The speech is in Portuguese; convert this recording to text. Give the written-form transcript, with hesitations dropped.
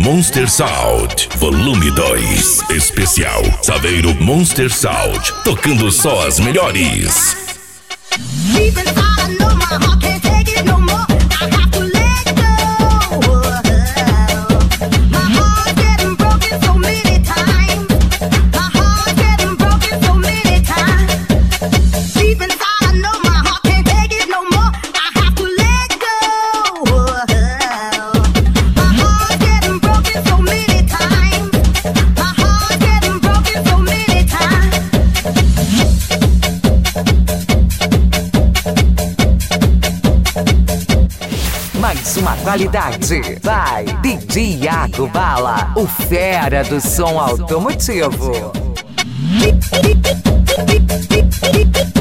Monster Sound, volume 2, especial Saveiro Monster Sound, tocando só as melhores. Mais uma qualidade. Vai, DJ Iago Bala, o fera do som automotivo.